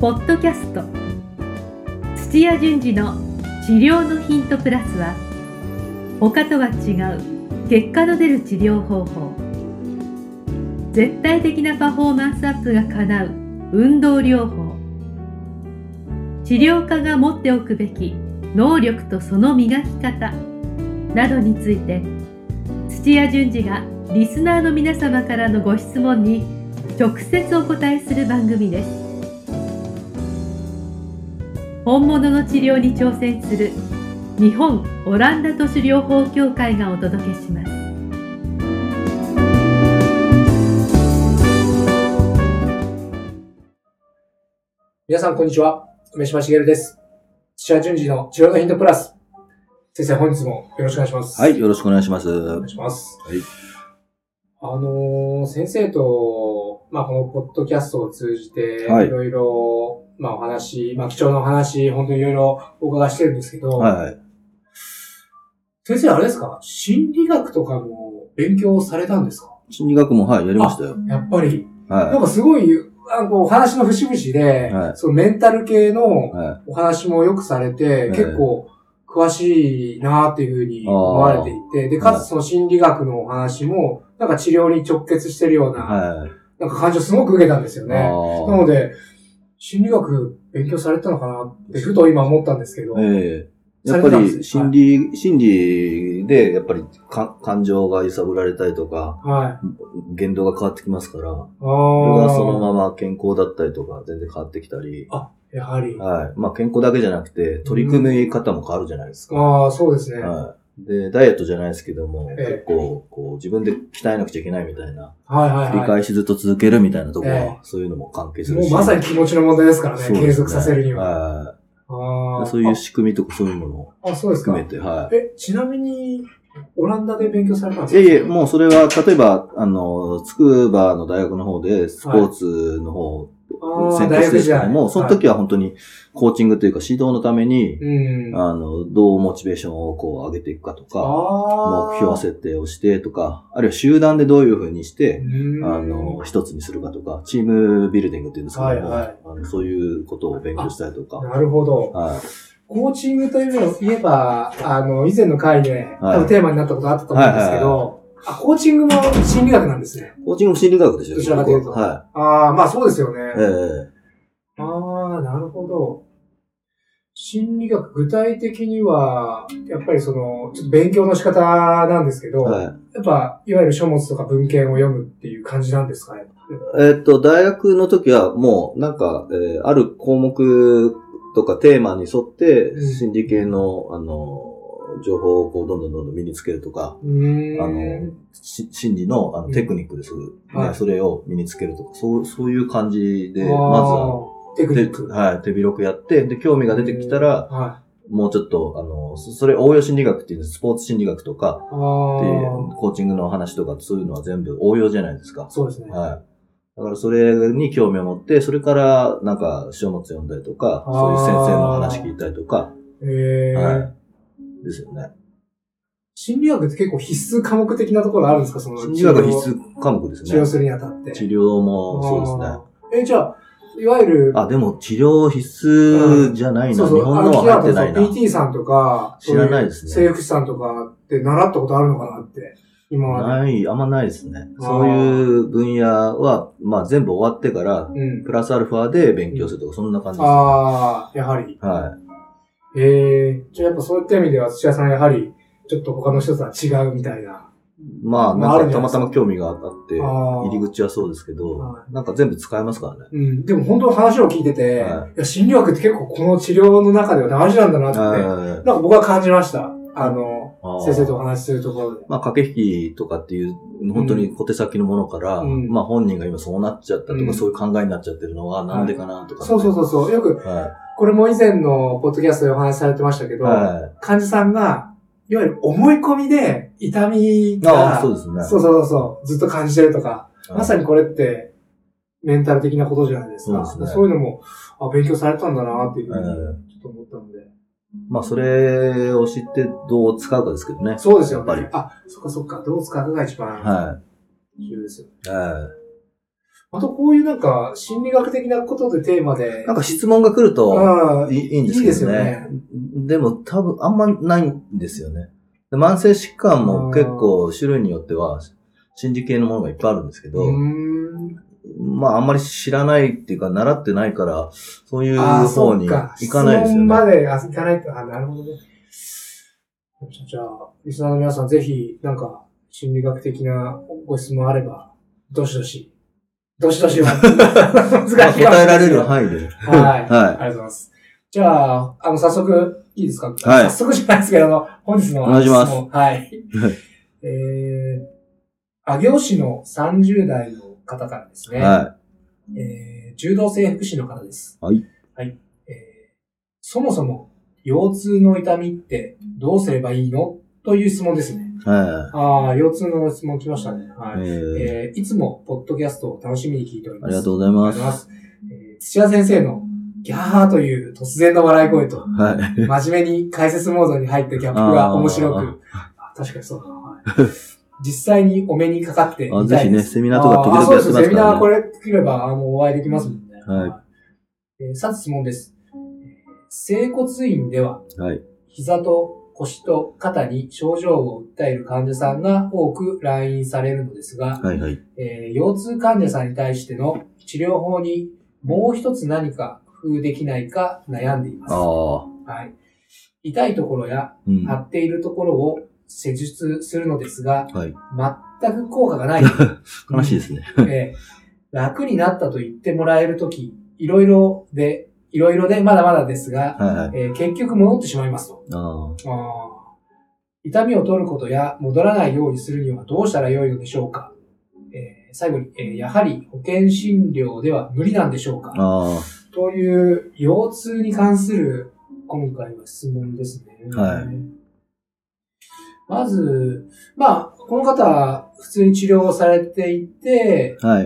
ポッドキャスト土屋順次の治療のヒントプラスは、他とは違う結果の出る治療方法、絶対的なパフォーマンスアップが叶う運動療法、治療家が持っておくべき能力とその磨き方などについて、土屋順次がリスナーの皆様からのご質問に直接お答えする番組です。本物の治療に挑戦する日本オランダ都市療法協会がお届けします。 皆さんこんにちは、梅島茂です。土屋順次の治療のヒントプラス。先生、本日もよろしくお願いします。 はい、よろしくお願いします。 お願いします。 はい。 先生と、このポッドキャストを通じて、 はいいろいろ、お話、貴重なお話、本当にいろいろお伺いしてるんですけど、 はい。 先生、あれですか、心理学とかも勉強されたんですか？ 心理学も、やりましたよ。 やっぱり。なんはかすごい、お話の節々で、 はいそのメンタル系のい。はお話もよくされて、 ええ結構詳しいなっていうふうに思われていて、で、かつその心理学のお話も、なんか治療に直結してるようい。 な、 はい。 なんか感じをすごく受けたんですよね。なあので、心理学勉強されたのかなってふと今思ったんですけど。 ええやさっぱれてたんですり心理で、やっぱり感情が揺さぶられたりとか、 はい。 言動が変わってきますから、 あそれがそのあ。 まま健康だったりとか全然変わってきたり、 やはり。 はい。健康だけじゃなくて、取り組み方も変わるじゃないですか。 ああ、そうですね。 はい。で、ダイエットじゃないですけども、 ええ結構、自分で鍛えなくちゃいけないみたいな、 はいはい繰りは返しずっと続けるみたいなところは、 ええそういうのも関係い。 するし。 もうまさに気持ちの問題ですからね、 そうですね継続させるには。 はああ。 い。そういう仕組みとかそういうものをそうですか。 含めて、はちなみに、オランダで勉強されたんい。 ですか？ いえ、もうそれは、例えば、筑波の大学の方で、スポーツの方、専攻してるんですけども、その時は本当にコーチングというか指導のために、どうモチベーションを上げていくかとか、目標設定をしてとか、あるいは集団でどういうふうにして、一つにするかとか、チームビルディングっていうんですけども、そういうことを勉強したりとか。 なるほど。 はい。 コーチングというのを言えば、以前の回で、多分テーマになったことあったと思うんですけど、コーチングも心理学なんですね。 コーチングも心理学ですよ。 どちらかというと。 はそうですよね。 い。 なるほど。心理学、具体的には、やっぱりちょっと勉強の仕方なんですけど、やっぱ、いわゆる書物とか文献を読むっていう感じなんですかね。 大学の時はもう、ある項目とかテーマに沿って、心理系の、情報をどんどん身につけるとか、心理のテクニックです、それを身につけるとか、そういう感じで、まずは、 テクニック。 手広くやって、で、興味が出てきたら、もうちょっと、それ応用心理学っていう、スポーツ心理学とか、コーチングの話とか、そういうのは全部応用じゃないですか。 そうですね。 はい。だからそれに興味を持って、それから書物読んだりとか、そういう先生の話聞いたりとか、ですよね。 心理学って結構必須科目的なところあるんですか？ 心理学は必須科目ですね。 治療するにあたって。 治療もそうですね。 じゃあ、いわゆる。 でも治療必須じゃないな。日本のは入ってないな。 PT さんとか、 知らないですね。 整復師さんとかって習ったことあるのかなって、今まで。 あんまないですね。そういう分野は、全部終わってから、プラスアルファで勉強するとか、そんな感じですね。 やはり。 はい。 じゃあやっぱそういった意味では、土屋さんやはり、ちょっと他の人とは違うみたいな。 たまたま興味があって、入り口はそうですけど、全部使えますからね。 でも本当話を聞いてて、心理学って結構この治療の中では大事なんだなって、僕は感じました。先生とお話しするところで。 駆け引きとかっていう、本当に小手先のものから、本人が今そうなっちゃったとか、そういう考えになっちゃってるのはなんでかなとか。 そう。よく、これも以前のポッドキャストでお話しされてましたけど、患者さんが、いわゆる思い込みで痛みが、 そうですね。 ずっと感じてるとか、まさにこれってメンタル的なことじゃないですか。そういうのも、勉強されたんだなっていうふうに、ちょっと思ったので。 それを知ってどう使うかですけどね。 そうですよね。 やっぱり。 そっか。どう使うかが一番重要ですよね。 あとこういうなんか心理学的なことでテーマで。 なんか質問が来るといいんですけどね。いいですよね。でも多分あんまないんですよね。慢性疾患も結構種類によっては心理系のものがいっぱいあるんですけど、まああんまり知らないっていうか習ってないから、そういう方に行かないですよね。質問まで行かないと、なるほどね。 じゃあ、リスナーの皆さんぜひなんか心理学的なご質問あれば、どしどしは難しい。 答えられる範囲で。 はい。ありがとうございます。じゃあ、早速、いいですか？はい。早速じゃないですけど、本日のお願いします。 はい。上尾市の30代の方からですね。はい。柔道整復師の方です。はい。はい。そもそも、腰痛の痛みってどうすればいいのという質問ですね。はい。腰痛の質問来ましたね。はい。いつもポッドキャストを楽しみに聞いております。 ありがとうございます。 土屋先生のギャーという突然の笑い声と、はい、真面目に解説モードに入ったギャップが面白く、確かにそうだな。はい、実際にお目にかかってみたいです。 ぜひね、セミナーとか時々やってますからね。 そうです。セミナーこれ来ればお会いできますもんね。はい。さて質問です。整骨院では、はい、膝と腰と肩に症状を訴える患者さんが多く来院されるのですが、はいはい、腰痛患者さんに対しての治療法にもう一つ何か工夫できないか悩んでいます。はい、痛いところや張っているところを施術するのですが、はい、全く効果がない。 悲しいですね。 楽になったと言ってもらえるとき、いろいろでまだまだですが、はいはい、結局戻ってしまいますと。痛みを取ることや戻らないようにするにはどうしたらよいのでしょうか。最後に、やはり保険診療では無理なんでしょうかという腰痛に関する今回は質問ですね。はい、まず、この方は普通に治療をされていて、はい、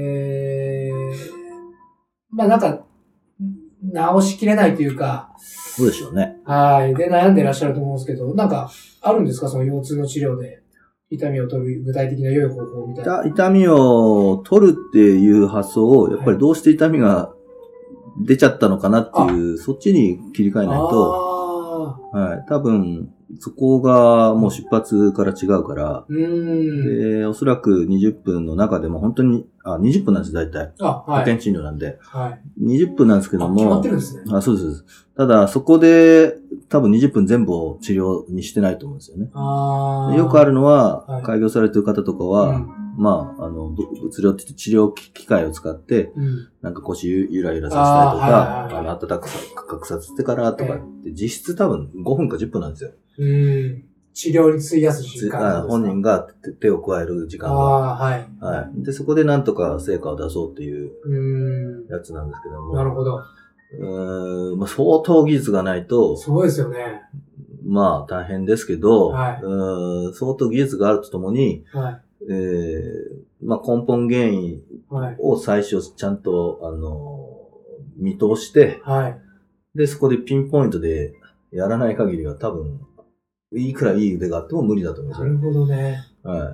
なんか、治しきれないというか、 そうでしょうね。 はい。で、悩んでいらっしゃると思うんですけど、なんか、あるんですかその腰痛の治療で。痛みを取る具体的な良い方法みたいな。 痛みを取るっていう発想を、やっぱりどうして痛みが出ちゃったのかなっていう、そっちに切り替えないと、はい。多分、そこがもう出発から違うから、で、おそらく20分の中でも本当に、20分なんです、大体。はい、保険診療なんで。はい。20分なんですけども。 決まってるんですね。 そうです。ただ、そこで、多分20分全部を治療にしてないと思うんですよね。よくあるのは、はい、開業されてる方とかは、物理的治療機械を使って、なんか腰ゆらゆらさせたりとか、暖かくさせてからとかって、実質多分5分か10分なんですよ。 治療に費やす時間。 本人が手を加える時間が。はい。で、そこでなんとか成果を出そうっていうやつなんですけども。 なるほど。 相当技術がないと。 そうですよね。 大変ですけど、はい、相当技術があるとともに、はい、根本原因を最初ちゃんと、見通して、はい、で、そこでピンポイントでやらない限りは多分、いくらいい腕があっても無理だと思います。 なるほどね。はい。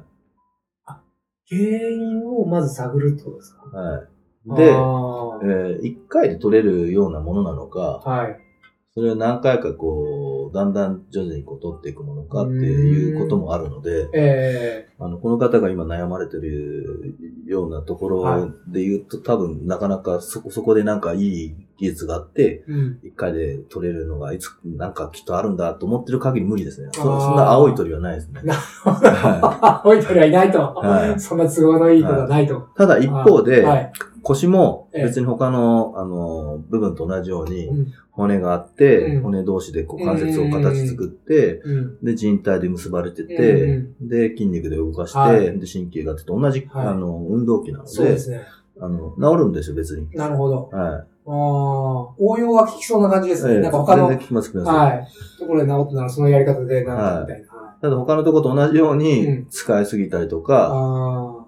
原因をまず探るってことですか？ はい。で、1回で取れるようなものなのか、はい。それを何回かだんだん徐々に取っていくものかっていうこともあるので、この方が今悩まれてるようなところで言うと、多分なかなかそこでなんかいい技術があって、1回で取れるのがなんかきっとあるんだと思ってる限り無理ですね。そんな青い鳥はないですね。 青い鳥はいないと。はい、そんな都合のいいことはないと。 ただ一方で、腰も別に他の、部分と同じように骨があって、骨同士で関節を形作って、で、靭帯で結ばれてて、で、筋肉で動かして、で、神経があって同じ、運動器なので、そうですね。治るんですよ、別に。 なるほど。はい。応用が効きそうな感じですね。なんか他の。 全然効きます、 はい。ところで治ったならそのやり方で治ったみたいな。 ただ他のところと同じように使いすぎたりとか、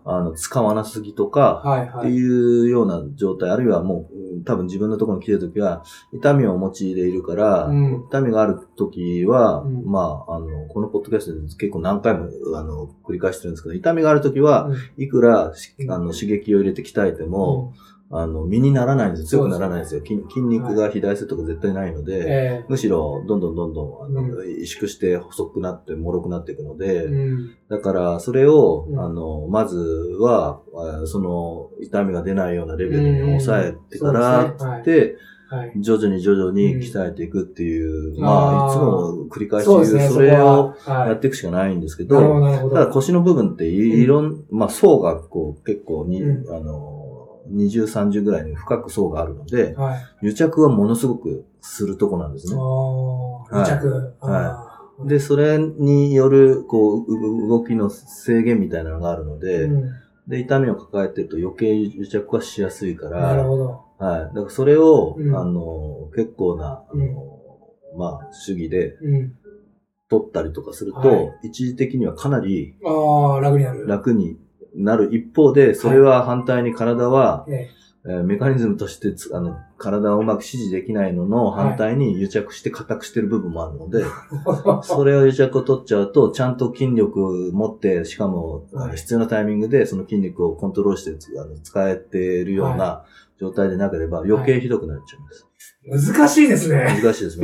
使わなすぎとか、っていうような状態、あるいはもう、多分自分のところに来てるときは、痛みをお持ちでいるから、痛みがあるときは、このポッドキャストで結構何回も、繰り返してるんですけど、痛みがあるときは、いくら、刺激を入れて鍛えても、身にならないんですよ。強くならないんですよ。筋肉が肥大するとか絶対ないので、むしろ、どんどん萎縮して細くなって、脆くなっていくので、だから、それを、まずは、その、痛みが出ないようなレベルに抑えてから、徐々に鍛えていくっていう、いつも繰り返し言う、それをやっていくしかないんですけど、ただ腰の部分って層が結構に、20、30ぐらいに深く層があるので、癒着はものすごくするとこなんですね。 癒着。 で、それによる、動きの制限みたいなのがあるので、で、痛みを抱えてると余計癒着はしやすいから、 なるほど。 だからそれを、結構な、主義で、取ったりとかすると、一時的にはかなり、楽になる一方で、それは反対に体は、メカニズムとして、体をうまく指示できないのの反対に癒着して硬くしてる部分もあるので、それを癒着を取っちゃうと、ちゃんと筋力を持って、しかも、必要なタイミングでその筋肉をコントロールして使えているような状態でなければ余計ひどくなっちゃいます。 難しいですね。 難しいです。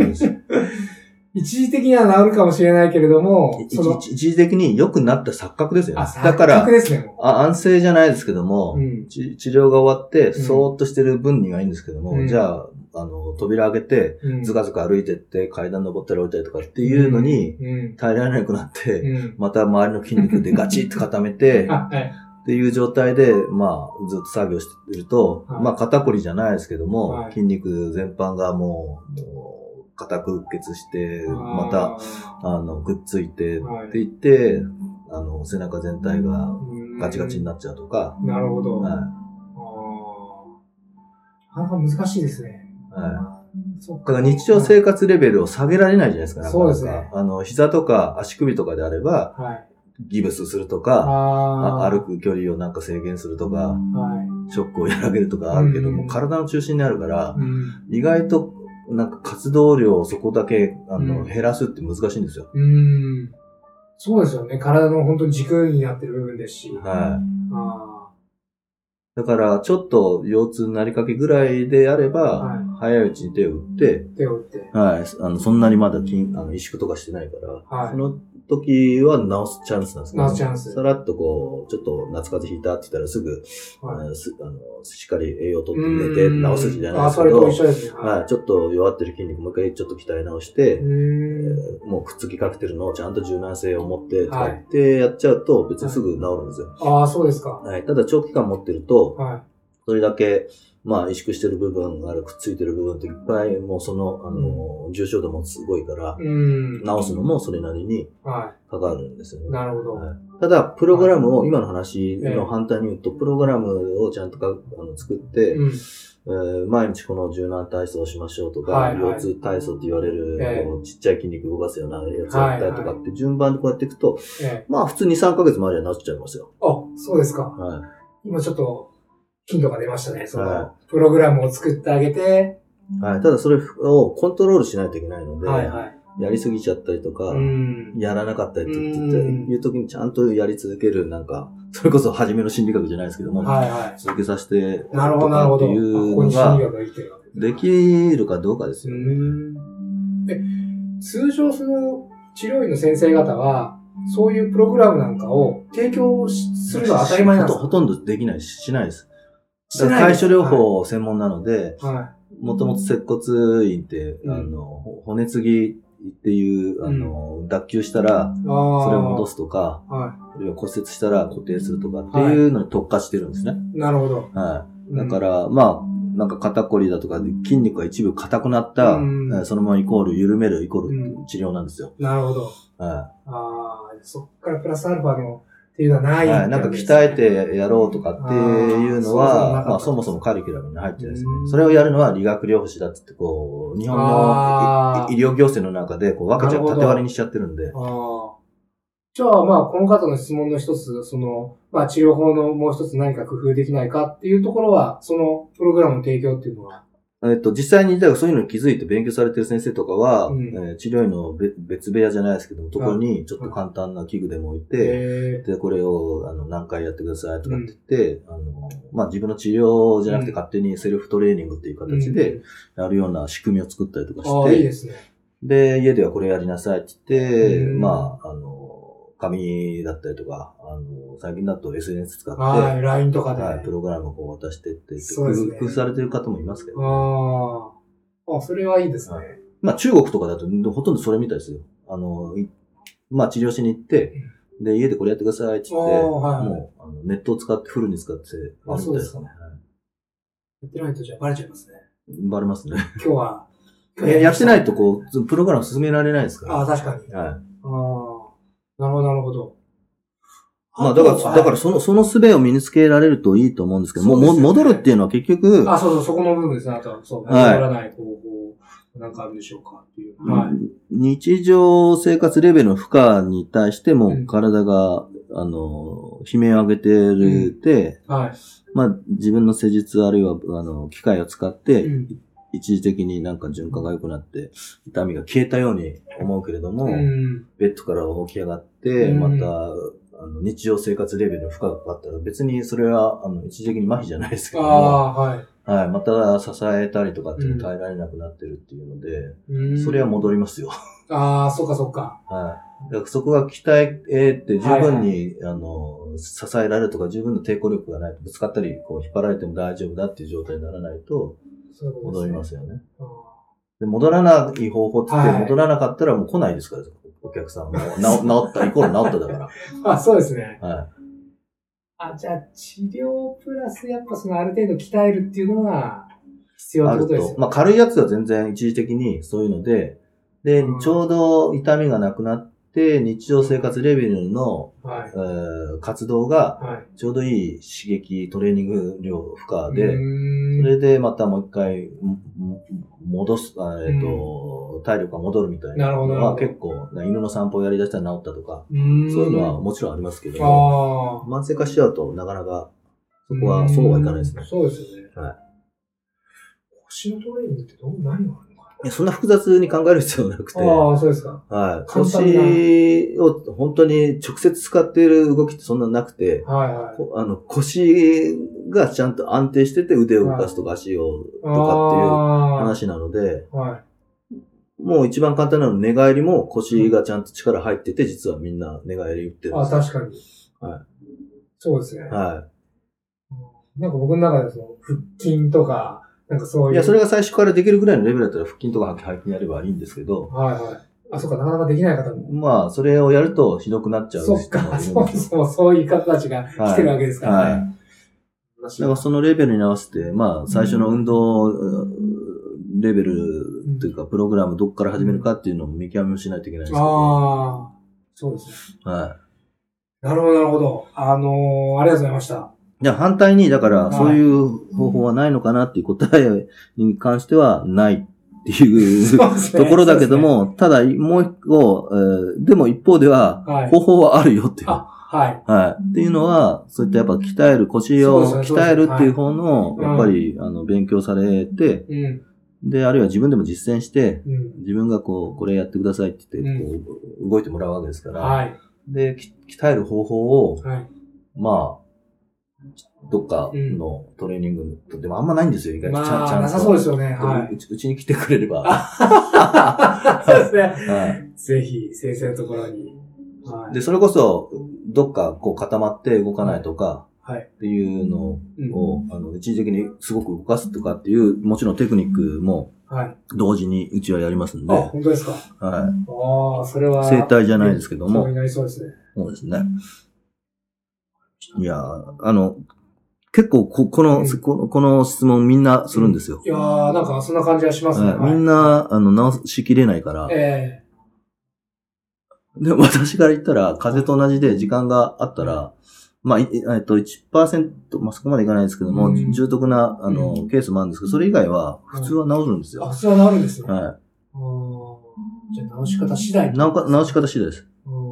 一時的には治るかもしれないけれども、 一時的に良くなった錯覚ですよね。 だから、 安静じゃないですけども、治療が終わって、そーっとしてる分にはいいんですけども、じゃあ、扉開けて、ずかずか歩いてって、階段登ったり降りたりとかっていうのに、耐えられなくなって、また周りの筋肉でガチッと固めて、っていう状態で、ずっと作業してると、肩こりじゃないですけども、筋肉全般がもう、硬くうっ血して、また、くっついて、っていって、背中全体がガチガチになっちゃうとか。 なるほど。なかなか難しいですね。 だから日常生活レベルを下げられないじゃないですか。 そうですね。 膝とか足首とかであれば、ギブスするとか、歩く距離をなんか制限するとか、ショックを和らげるとかあるけども、体の中心にあるから、意外となんか活動量をそこだけ減らすって難しいんですよ。 そうですよね。体の本当に軸になってる部分ですし。 だからちょっと腰痛になりかけぐらいであれば、早いうちに手を打って、そんなにまだ萎縮とかしてないから、その時は治すチャンスなんですね。 治すチャンス。 さらっとちょっと夏風邪ひいたって言ったらすぐ、しっかり栄養とって寝て治すじゃないですけど、 それと一緒ですね。 ちょっと弱ってる筋肉もう一回ちょっと鍛え直して、もうくっつきかけてるのをちゃんと柔軟性を持ってとかってやっちゃうと別にすぐ治るんですよ。 そうですか。 ただ長期間持ってると、それだけ、萎縮してる部分がある、くっついてる部分っていっぱい、もうその、重症度もすごいから、治すのもそれなりにかかるんですよね。 なるほど。 ただ、プログラムを、今の話の反対に言うと、プログラムをちゃんと作って、毎日この柔軟体操をしましょうとか、腰痛体操って言われる、ちっちゃい筋肉動かすようなやつをやったりとかって順番でこうやっていくと、普通に3ヶ月もあれば治っちゃいますよ。 そうですか。今ちょっと、頻度が出ましたね。プログラムを作ってあげて。 ただそれをコントロールしないといけないので、やりすぎちゃったりとか、やらなかったりという時にちゃんとやり続ける、それこそ初めの心理学じゃないですけども、続けさせて、 なるほど、 っていうのが、できるかどうかですよね。 通常その治療院の先生方は、そういうプログラムなんかを提供するのは当たり前なんですか？ ほとんどできないしないです。対処療法専門なので、もともと接骨院って、骨継ぎっていう、脱臼したら、それを戻すとか、あるいは骨折したら固定するとかっていうのに特化してるんですね。 なるほど。 だから、なんか肩こりだとかで筋肉が一部硬くなった、そのままイコール緩めるイコール治療なんですよ。 なるほど。そっからプラスアルファのっていうのはない、 なんか鍛えてやろうとかっていうのは、そもそもカリキュラムに入ってるんですね。それをやるのは理学療法士だって言って、日本の医療行政の中で分けちゃう、縦割りにしちゃってるんで。 じゃあ、まあ、この方の質問の一つ、まあ、治療法のもう一つ何か工夫できないかっていうところは、そのプログラムの提供っていうのは、 実際に、だからそういうのに気づいて勉強されてる先生とかは、治療院の別部屋じゃないですけども、ところにちょっと簡単な器具でも置いて、で、これを、何回やってくださいとかって言って、まあ、自分の治療じゃなくて勝手にセルフトレーニングっていう形でやるような仕組みを作ったりとかして、 いいですね。 で、家ではこれやりなさいって言って、まあ、紙だったりとか、最近だと SNS 使って、 はい、LINE とかで。 はい、プログラムをこう渡してって、 そうですね。 工夫されてる方もいますけど、 ね。それはいいですね。 まあ中国とかだとほとんどそれみたいですよ。まあ治療しに行って、で、家でこれやってくださいって言って、もう、ネットを使ってフルに使ってやるみたいですね。 やってないとじゃあバレちゃいますね。 バレますね。 今日は。 やってないとこう、プログラム進められないですから。 確かに。はい。なるほど、なるほど。 まあ、だからその術を身につけられるといいと思うんですけど、戻るっていうのは結局、 そこの部分ですね。あとは、戻らない方法、なんかあるんでしょうかっていう。はい。 日常生活レベルの負荷に対しても、体が、悲鳴を上げてるはい。 まあ、自分の施術あるいは、機械を使って、一時的になんか循環が良くなって、痛みが消えたように思うけれども、ベッドから起き上がって、また、日常生活レベルの負荷がかかったら、別にそれは、一時的に麻痺じゃないですけども、 はい。 はい。また支えたりとかっていうの耐えられなくなってるっていうので、それは戻りますよ。 そっかそっか。 はい。だからそこが鍛えて十分に、支えられるとか十分の抵抗力がないとぶつかったり、こう引っ張られても大丈夫だっていう状態にならないと、戻りますよね。で、戻らない方法って言って、戻らなかったらもう来ないですから、お客さんも。治った、イコール治っただから。 そうですね。 はい。 じゃあ、治療プラスやっぱある程度鍛えるっていうのが必要ってことですよね。 まあ軽いやつは全然一時的にそういうので、ちょうど痛みがなくなって、日常生活レベルの、活動が、ちょうどいい刺激、トレーニング量、負荷で、それでまたもう一回、戻す、体力が戻るみたいなのは結構、犬の散歩をやり出したら治ったとか、そういうのはもちろんありますけども、慢性化しちゃうとなかなか、そこはそうはいかないですね。 そうですよね。はい。腰のトレーニングって何があるのかな？ そんな複雑に考える必要なくて。 そうですか。 はい。腰を本当に直接使っている動きってそんななくて、腰がちゃんと安定してて腕を動かすとか足をとかっていう話なので、もう一番簡単なの寝返りも腰がちゃんと力入ってて、実はみんな寝返り打ってるんですよ。 確かに。はい。そうですね。 はい。 なんか僕の中で腹筋とか、なんかそういう。 いや、それが最初からできるぐらいのレベルだったら腹筋とか背筋やればいいんですけど。 そうか、なかなかできない方も。 まあ、それをやるとひどくなっちゃう人もいるんですよ。 そういう方たちが来てるわけですからね。 だからそのレベルに合わせて、まあ、最初の運動レベルというか、プログラムどこから始めるかっていうのを見極めをしないといけないんですけど。 そうですね。 はい。 なるほど、なるほど。ありがとうございました。 反対に、だから、そういう方法はないのかなっていう答えに関してはないっていうところだけども、ただ、もう一個、でも一方では、方法はあるよっていう。っていうのは、そういったやっぱ鍛える、腰を鍛えるっていう方の、やっぱり、勉強されて、で、あるいは自分でも実践して、自分がこれやってくださいって言って、動いてもらうわけですから、で、鍛える方法を、まあ、どっかのトレーニングでもあんまないんですよ、意外と。ちゃんと。 なさそうですよね。 うちに来てくれれば。 そうですね。ぜひ、先生のところに。 で、それこそ、どっか固まって動かないとか、っていうのを、一時的にすごく動かすとかっていう、もちろんテクニックも、同時にうちはやりますんで。 本当ですか？それは。 整体じゃないですけども。 そうになりそうですね。 そうですね。いや、結構この質問みんなするんですよ。 いやー、なんかそんな感じがしますね。 みんな、直しきれないから。でも私から言ったら、風邪と同じで時間があったら、まあ、1%、まあそこまでいかないですけども、重篤な、ケースもあるんですけど、それ以外は普通は治るんですよ。 普通は治るんですよ。 はい。 じゃあ治し方次第。 治し方次第です。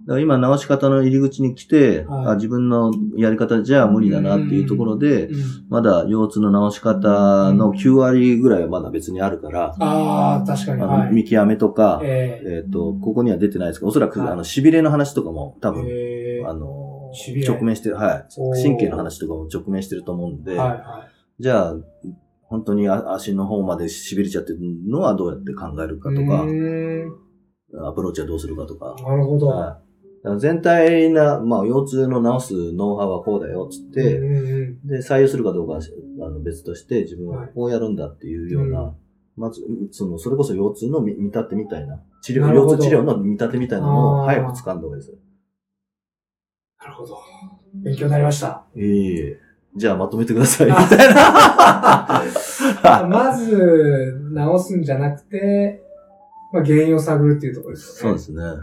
から今直し方の入り口に来て、自分のやり方じゃ無理だなっていうところで、まだ腰痛の直し方の9割ぐらいはまだ別にあるから、 確かに。 見極めとか、ここには出てないですけど、おそらく痺れの話とかも多分、直面してる、神経の話とかも直面してると思うんで、じゃあ、本当に足の方まで痺れちゃってるのはどうやって考えるかとか、アプローチはどうするかとか。 なるほど。 全体な、腰痛の治すノウハウはこうだよ、つって、で、採用するかどうかは別として、自分はこうやるんだっていうような、まず、それこそ腰痛の見立てみたいな、腰痛治療の見立てみたいなのを早く掴んだ方がいいです。 なるほど。勉強になりました。 じゃあまとめてください、みたいな。 まず、直すんじゃなくて、原因を探るっていうところですよね。 そうですね。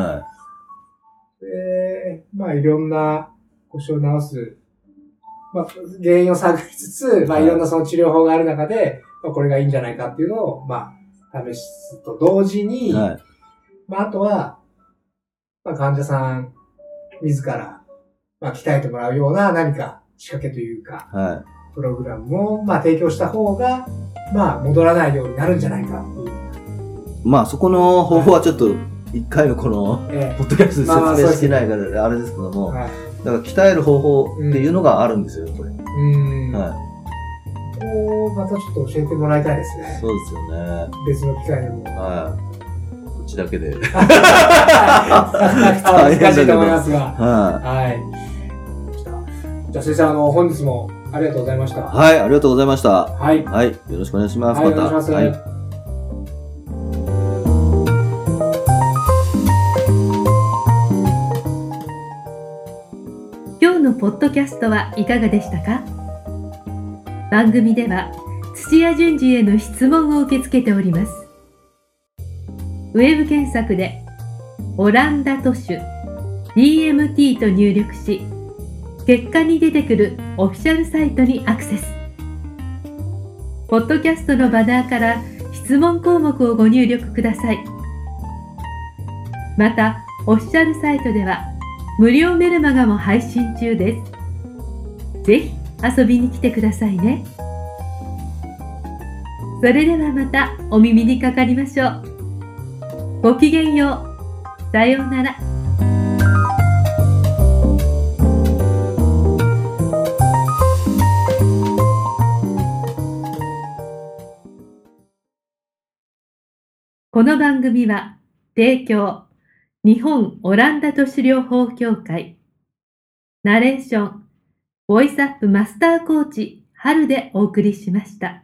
で、いろんな腰を治す、原因を探りつつ、いろんなその治療法がある中で、これがいいんじゃないかっていうのを、試すと同時に、あとは、患者さん自ら、鍛えてもらうような何か仕掛けというか、プログラムも、提供した方が、戻らないようになるんじゃないかっていう。 そこの方法はちょっと、一回のこの、ポッドキャストで説明してないから、あれですけども、だから鍛える方法っていうのがあるんですよ、これ。 またちょっと教えてもらいたいですね。 そうですよね。 別の機会でも。 こっちだけで。 難しいと思いますが。じゃあ先生、本日もありがとうございました。 ありがとうございました。よろしくお願いします。 また。お願いします。 今日のポッドキャストはいかがでしたか？番組では土屋順次への質問を受け付けております。ウェブ検索でオランダ都市 DMT と入力し、結果に出てくるオフィシャルサイトにアクセス。ポッドキャストのバナーから質問項目をご入力ください。また、オフィシャルサイトでは無料メルマガも配信中です。ぜひ遊びに来てくださいね。それではまたお耳にかかりましょう。ごきげんよう。さようなら。この番組は提供日本オランダ都市療法協会、ナレーションボイスアップマスターコーチ春でお送りしました。